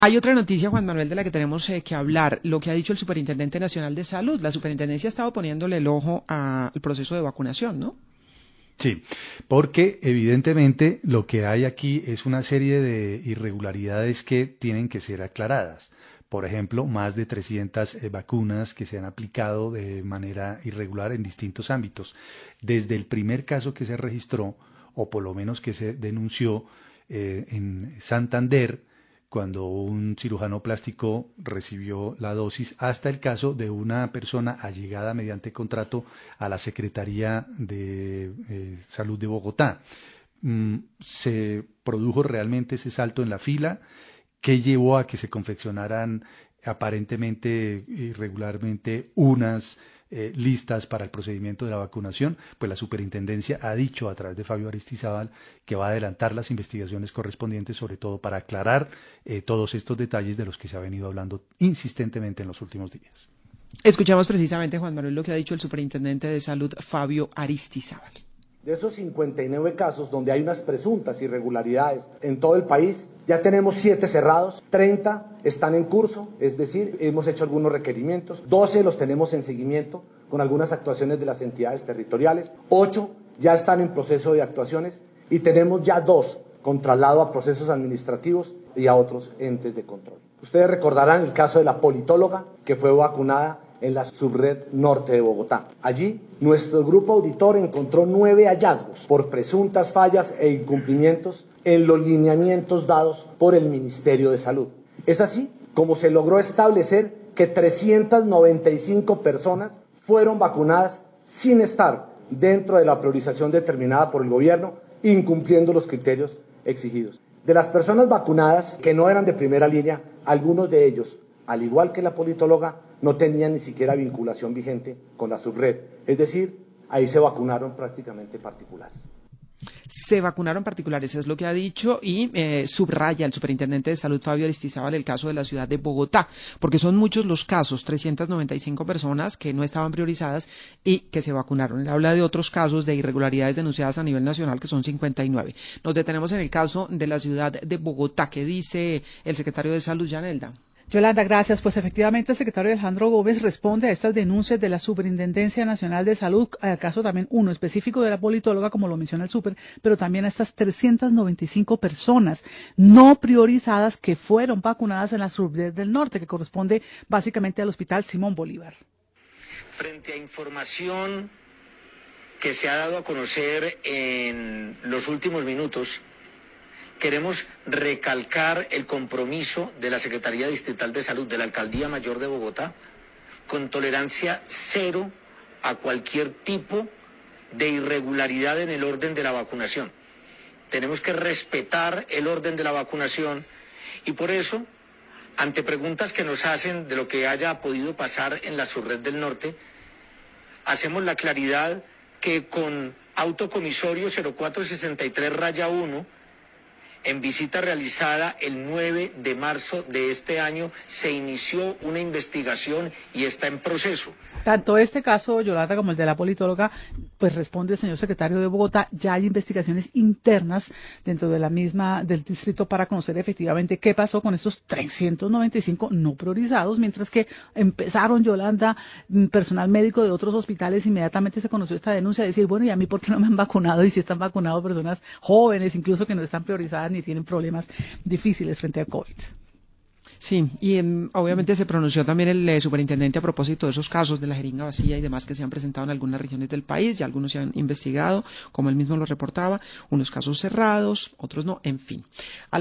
Hay otra noticia, Juan Manuel, de la que tenemos que hablar, lo que ha dicho el Superintendente Nacional de Salud. La Superintendencia ha estado poniéndole el ojo al proceso de vacunación, ¿no? Sí, porque evidentemente lo que hay aquí es una serie de irregularidades que tienen que ser aclaradas. Por ejemplo, más de 300 vacunas que se han aplicado de manera irregular en distintos ámbitos. Desde el primer caso que se registró, o por lo menos que se denunció en Santander, cuando un cirujano plástico recibió la dosis, hasta el caso de una persona allegada mediante contrato a la Secretaría de Salud de Bogotá. Se produjo realmente ese salto en la fila que llevó a que se confeccionaran aparentemente irregularmente unas listas para el procedimiento de la vacunación. Pues la superintendencia ha dicho a través de Fabio Aristizábal que va a adelantar las investigaciones correspondientes, sobre todo para aclarar todos estos detalles de los que se ha venido hablando insistentemente en los últimos días. Escuchamos precisamente, Juan Manuel, lo que ha dicho el superintendente de Salud, Fabio Aristizábal. De esos 59 casos donde hay unas presuntas irregularidades en todo el país, ya tenemos 7 cerrados, 30 están en curso, es decir, hemos hecho algunos requerimientos, 12 los tenemos en seguimiento con algunas actuaciones de las entidades territoriales, 8 ya están en proceso de actuaciones y tenemos ya 2 con traslado a procesos administrativos y a otros entes de control. Ustedes recordarán el caso de la politóloga que fue vacunada en la subred norte de Bogotá. Allí, nuestro grupo auditor encontró 9 hallazgos por presuntas fallas e incumplimientos en los lineamientos dados por el Ministerio de Salud. Es así como se logró establecer que 395 personas fueron vacunadas sin estar dentro de la priorización determinada por el gobierno, incumpliendo los criterios exigidos. De las personas vacunadas que no eran de primera línea, algunos de ellos, al igual que la politóloga, no tenían ni siquiera vinculación vigente con la subred. Es decir, ahí se vacunaron prácticamente particulares. Se vacunaron particulares, es lo que ha dicho, y subraya el superintendente de Salud, Fabio Aristizábal, el caso de la ciudad de Bogotá, porque son muchos los casos, 395 personas que no estaban priorizadas y que se vacunaron. Él habla de otros casos de irregularidades denunciadas a nivel nacional, que son 59. Nos detenemos en el caso de la ciudad de Bogotá. ¿Qué dice el secretario de Salud, Yanelda? Yolanda, gracias. Pues efectivamente el secretario Alejandro Gómez responde a estas denuncias de la Superintendencia Nacional de Salud, al caso también uno específico de la politóloga, como lo menciona el súper, pero también a estas 395 personas no priorizadas que fueron vacunadas en la subred del norte, que corresponde básicamente al Hospital Simón Bolívar. Frente a información que se ha dado a conocer en los últimos minutos, queremos recalcar el compromiso de la Secretaría Distrital de Salud de la Alcaldía Mayor de Bogotá con tolerancia cero a cualquier tipo de irregularidad en el orden de la vacunación. Tenemos que respetar el orden de la vacunación y por eso, ante preguntas que nos hacen de lo que haya podido pasar en la subred del norte, hacemos la claridad que con auto comisorio 0463-1, en visita realizada el 9 de marzo de este año, se inició una investigación y está en proceso. Tanto este caso, Yolanda, como el de la politóloga, pues responde el señor secretario de Bogotá, ya hay investigaciones internas dentro de la misma, del distrito, para conocer efectivamente qué pasó con estos 395 no priorizados, mientras que empezaron, Yolanda, personal médico de otros hospitales, inmediatamente se conoció esta denuncia, de decir, bueno, ¿y a mí por qué no me han vacunado? Y si están vacunados personas jóvenes, incluso que no están priorizadas ni tienen problemas difíciles frente al COVID. Sí, y obviamente se pronunció también el superintendente a propósito de esos casos de la jeringa vacía y demás que se han presentado en algunas regiones del país, ya algunos se han investigado, como él mismo lo reportaba, unos casos cerrados, otros no, en fin.